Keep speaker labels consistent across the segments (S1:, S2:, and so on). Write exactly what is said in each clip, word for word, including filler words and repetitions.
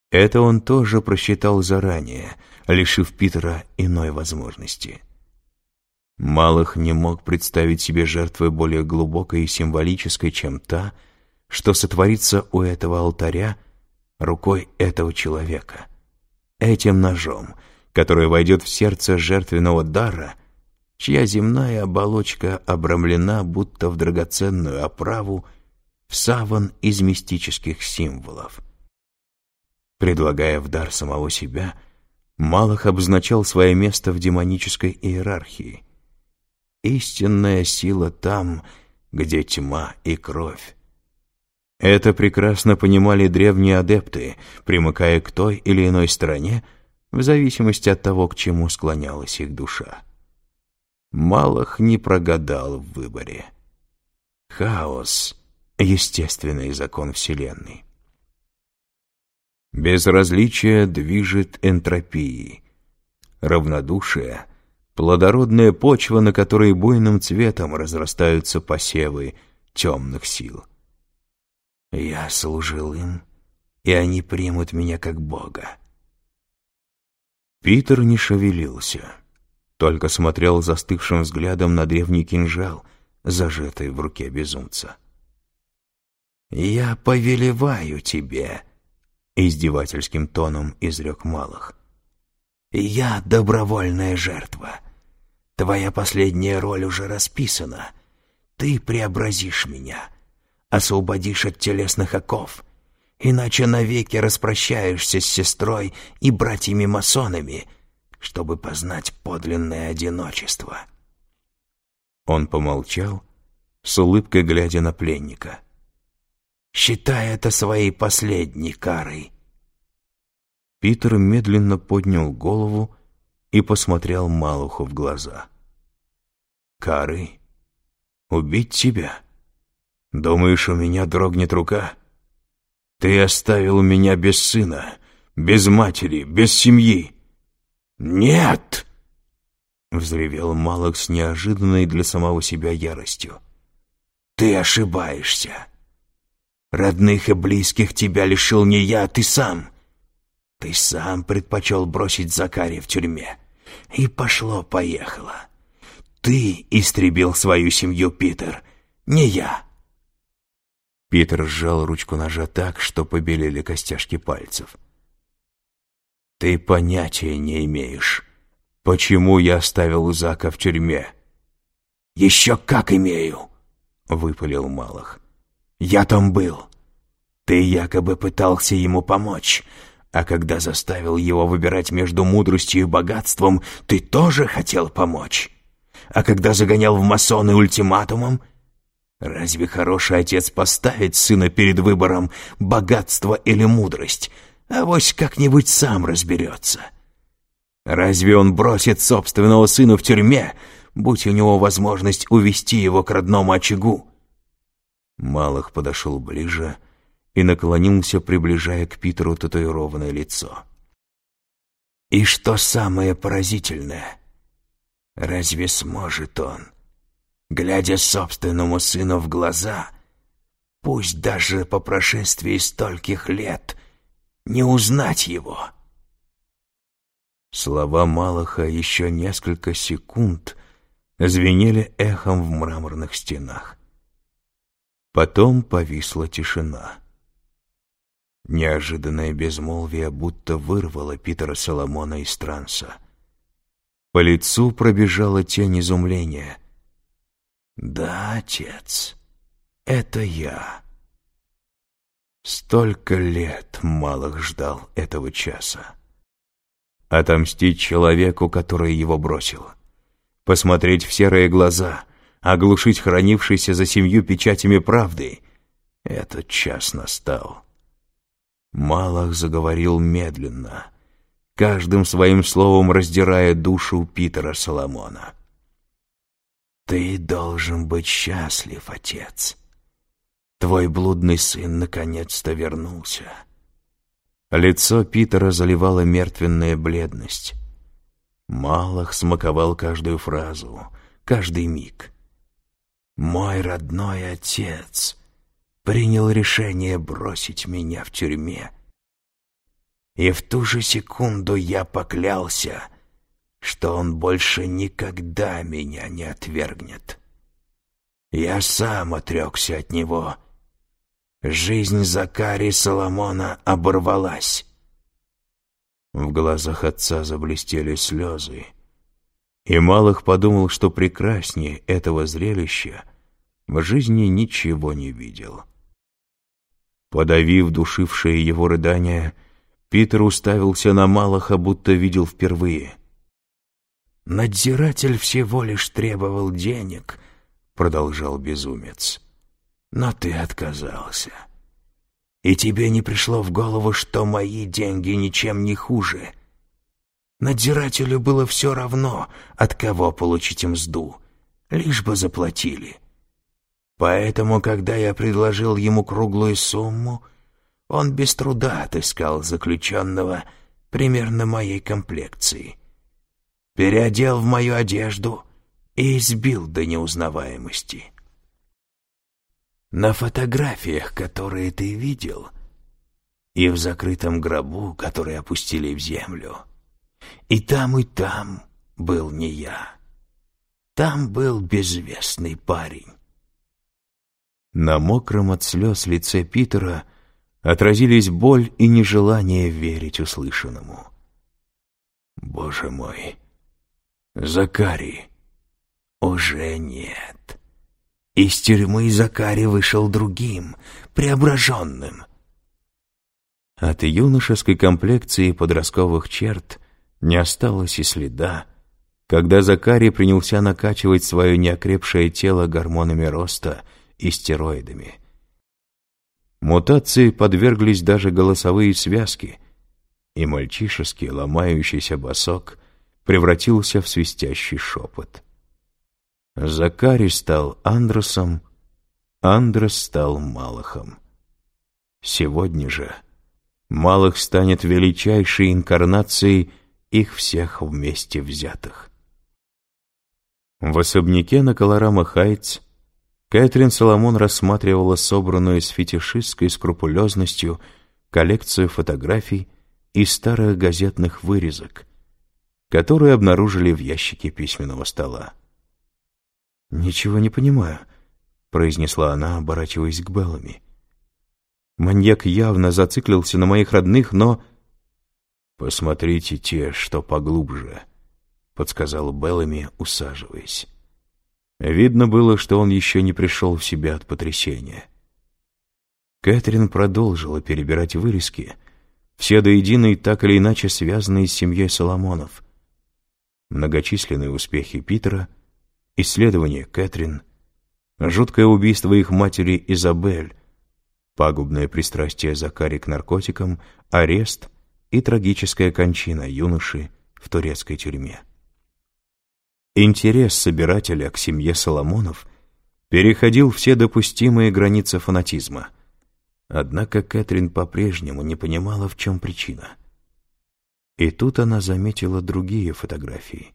S1: Это он тоже просчитал заранее, лишив Питера иной возможности. Малых не мог представить себе жертвы более глубокой и символической, чем та, что сотворится у этого алтаря рукой этого человека, этим ножом, который войдет в сердце жертвенного дара, чья земная оболочка обрамлена будто в драгоценную оправу, в саван из мистических символов. Предлагая в дар самого себя, Малых обозначал свое место в демонической иерархии. Истинная сила там, где тьма и кровь. Это прекрасно понимали древние адепты, примыкая к той или иной стороне, в зависимости от того, к чему склонялась их душа. Малых не прогадал в выборе. Хаос — естественный закон Вселенной. Безразличие движет энтропией. Равнодушие — плодородная почва, на которой буйным цветом разрастаются посевы темных сил. Я служил им, и они примут меня как Бога. Питер не шевелился, только смотрел застывшим взглядом на древний кинжал, зажатый в руке безумца. «Я повелеваю тебе», — издевательским тоном изрек Малых. «Я добровольная жертва. Твоя последняя роль уже расписана. Ты преобразишь меня, освободишь от телесных оков, иначе навеки распрощаешься с сестрой и братьями-масонами, чтобы познать подлинное одиночество». Он помолчал, с улыбкой глядя на пленника. «Считай это своей последней карой». Питер медленно поднял голову и посмотрел Малуху в глаза. «Карой? Убить тебя? Думаешь, у меня дрогнет рука? Ты оставил меня без сына, без матери, без семьи». «Нет!» — взревел Малых с неожиданной для самого себя яростью. «Ты ошибаешься. Родных и близких тебя лишил не я, а ты сам. Ты сам предпочел бросить Закария в тюрьме. И пошло-поехало. Ты истребил свою семью, Питер, не я». Питер сжал ручку ножа так, что побелели костяшки пальцев. «Ты понятия не имеешь, почему я оставил Зака в тюрьме». «Еще как имею!» — выпалил Малых. «Я там был. Ты якобы пытался ему помочь, а когда заставил его выбирать между мудростью и богатством, ты тоже хотел помочь. А когда загонял в масоны ультиматумом, разве хороший отец поставит сына перед выбором богатство или мудрость, авось как-нибудь сам разберется? Разве он бросит собственного сына в тюрьме, будь у него возможность увести его к родному очагу?» Малых подошел ближе и наклонился, приближая к Питеру татуированное лицо. «И что самое поразительное, разве сможет он, глядя собственному сыну в глаза, пусть даже по прошествии стольких лет, не узнать его?» Слова Малаха еще несколько секунд звенели эхом в мраморных стенах. Потом повисла тишина. Неожиданное безмолвие будто вырвало Питера Соломона из транса. По лицу пробежала тень изумления. «Да, отец, это я». Столько лет Малых ждал этого часа. Отомстить человеку, который его бросил. Посмотреть в серые глаза, оглушить хранившийся за семью печатями правды. Этот час настал. Малых заговорил медленно, каждым своим словом раздирая душу Питера Соломона. «Ты должен быть счастлив, отец. Твой блудный сын наконец-то вернулся». Лицо Питера заливала мертвенная бледность. Малых смаковал каждую фразу, каждый миг. «Мой родной отец принял решение бросить меня в тюрьме. И в ту же секунду я поклялся, что он больше никогда меня не отвергнет. Я сам отрекся от него. Жизнь Закари Соломона оборвалась. В глазах отца заблестели слезы, и Малых подумал, что прекраснее этого зрелища в жизни ничего не видел. Подавив душившее его рыдания, Питер уставился на Малаха, будто видел впервые. «Надзиратель всего лишь требовал денег», — продолжал безумец. «Но ты отказался. И тебе не пришло в голову, что мои деньги ничем не хуже. Надзирателю было все равно, от кого получить мзду, лишь бы заплатили. Поэтому, когда я предложил ему круглую сумму, он без труда отыскал заключенного примерно моей комплекции, переодел в мою одежду и избил до неузнаваемости. На фотографиях, которые ты видел, и в закрытом гробу, который опустили в землю, и там, и там был не я. Там был безвестный парень». На мокром от слез лице Питера отразились боль и нежелание верить услышанному. «Боже мой! Закари!» «Уже нет. Из тюрьмы Закари вышел другим, преображенным». От юношеской комплекции и подростковых черт не осталось и следа, когда Закари принялся накачивать свое неокрепшее тело гормонами роста и стероидами. Мутации подверглись даже голосовые связки, и мальчишеский ломающийся босок превратился в свистящий шепот. Закари стал Андросом, Андрос стал Малахом. Сегодня же Малах станет величайшей инкарнацией их всех вместе взятых. В особняке на Колорама-Хайтс Кэтрин Соломон рассматривала собранную с фетишистской скрупулезностью коллекцию фотографий и старых газетных вырезок, которые обнаружили в ящике письменного стола. «Ничего не понимаю», — произнесла она, оборачиваясь к Беллами. «Маньяк явно зациклился на моих родных, но...» «Посмотрите те, что поглубже», — подсказал Беллами, усаживаясь. Видно было, что он еще не пришел в себя от потрясения. Кэтрин продолжила перебирать вырезки, все до единой так или иначе связанные с семьей Соломонов. Многочисленные успехи Питера, исследования Кэтрин, жуткое убийство их матери Изабель, пагубное пристрастие Закари к наркотикам, арест и трагическая кончина юноши в турецкой тюрьме. Интерес собирателя к семье Соломонов переходил все допустимые границы фанатизма. Однако Кэтрин по-прежнему не понимала, в чем причина. И тут она заметила другие фотографии.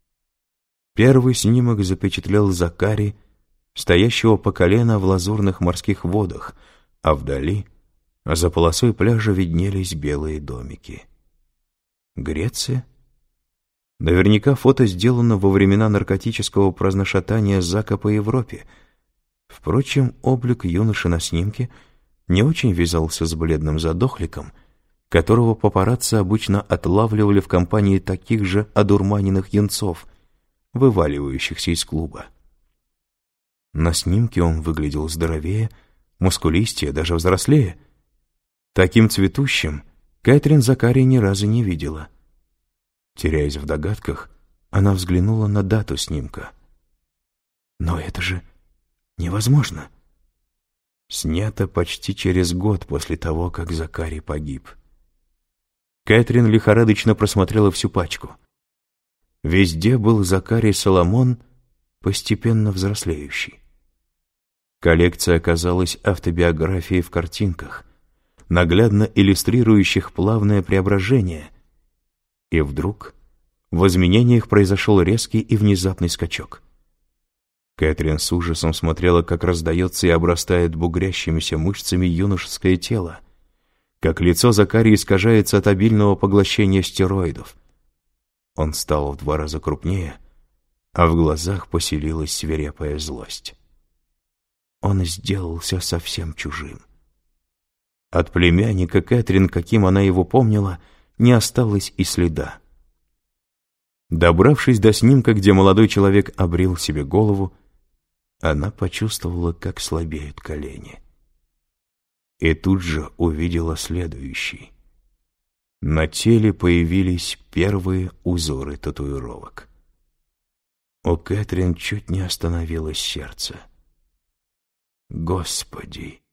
S1: Первый снимок запечатлел Закари, стоящего по колено в лазурных морских водах, а вдали, за полосой пляжа, виднелись белые домики. Греция? Наверняка фото сделано во времена наркотического праздношатания Зака по Европе. Впрочем, облик юноши на снимке не очень вязался с бледным задохликом, которого папарацци обычно отлавливали в компании таких же одурманенных юнцов, вываливающихся из клуба. На снимке он выглядел здоровее, мускулистее, даже взрослее. Таким цветущим Кэтрин Закари ни разу не видела. Теряясь в догадках, она взглянула на дату снимка. Но это же невозможно. Снято почти через год после того, как Закари погиб. Кэтрин лихорадочно просмотрела всю пачку. Везде был Закари Соломон, постепенно взрослеющий. Коллекция оказалась автобиографией в картинках, наглядно иллюстрирующих плавное преображение. И вдруг в изменениях произошел резкий и внезапный скачок. Кэтрин с ужасом смотрела, как раздается и обрастает бугрящимися мышцами юношеское тело, как лицо Закарии искажается от обильного поглощения стероидов. Он стал в два раза крупнее, а в глазах поселилась свирепая злость. Он сделался совсем чужим. От племянника Кэтрин, каким она его помнила, не осталось и следа. Добравшись до снимка, где молодой человек обрил себе голову, она почувствовала, как слабеют колени. И тут же увидела следующий. На теле появились первые узоры татуировок. У Кэтрин чуть не остановилось сердце. Господи!